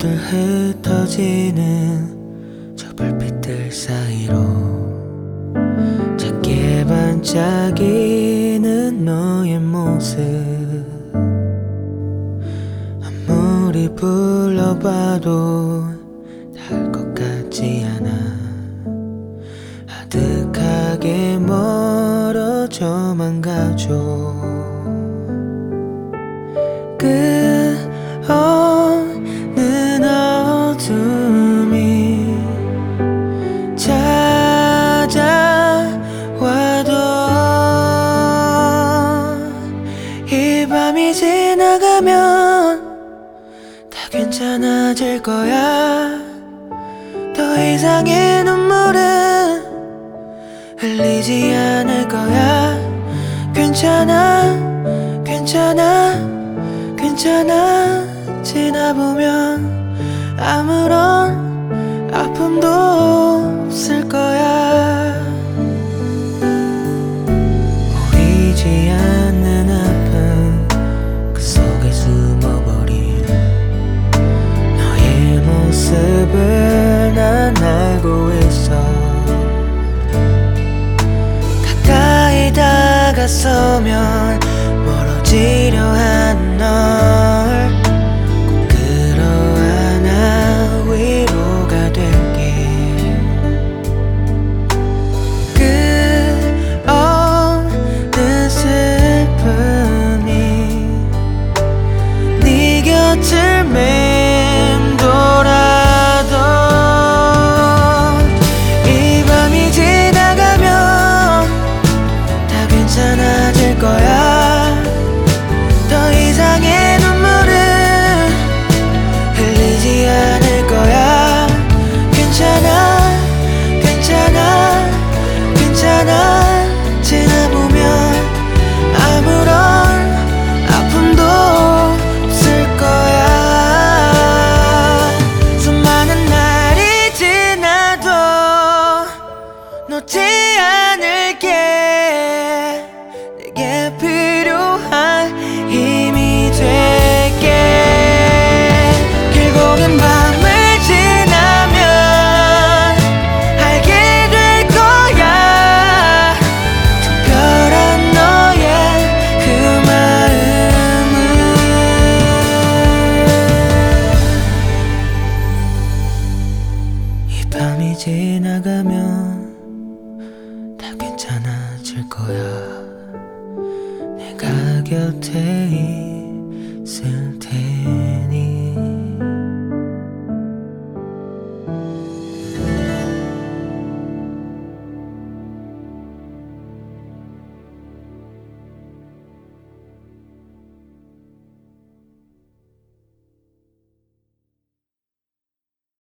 모두 흩어지는 저 불빛들 사이로 작게 반짝이는 너의 모습, 아무리 불러봐도 닿을 것 같지 않아. 아득하게 멀어져만 가죠. 끝없는 어둠이 찾아와도 이 밤이 지나가면 다 괜찮아질 거야. 더 이상의 눈물은 흘리지 않을 거야. 괜찮아, 괜찮아, 괜찮아. 지나보면 아무런 아픔도 없을 거야. 보이지 않는 아픔 그 속에 숨어버린 너의 모습을 난 알고 있어. 가까이 다가서면 멀어지려 한 널 꼭 끌어안아 위로가 될게. 끝없는 슬픔이 네 곁을 맴돌아도 이 밤이 지나가면 다 괜찮아질 거야. 더 이상의 눈물은 흘리지 않을 거야. 괜찮아, 괜찮아, 괜찮아. 지나보면 아무런 아픔도 없을 거야. 수많은 날이 지나도 놓지 않을게. 내게 필요한 힘이 될게. 길고 긴 밤을 지나면 알게 될 거야. 특별한 너의 그 마음은. 이 밤이 지나가면 다 괜찮아질 거야. 내가 곁에 있을 테니.